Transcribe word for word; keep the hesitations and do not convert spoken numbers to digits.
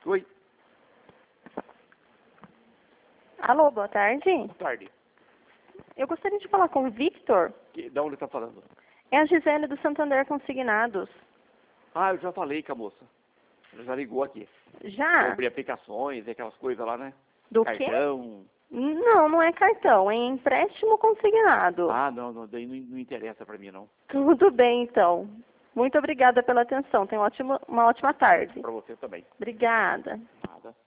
Oi, Alô, boa tarde. boa tarde. Eu gostaria de falar com o Victor. Que, da onde tá falando? É a Gisele do Santander Consignados. Ah, eu já falei com a moça. Ela já ligou aqui. Já? Sobre aplicações e aquelas coisas lá, né? Do Cartão. quê? Não, não é cartão, é empréstimo consignado. Ah, não, não, daí não, não interessa pra mim, não. Tudo bem, então. Muito obrigada pela atenção. Tenha uma ótima, uma ótima tarde. Pra você também. Obrigada. Nada.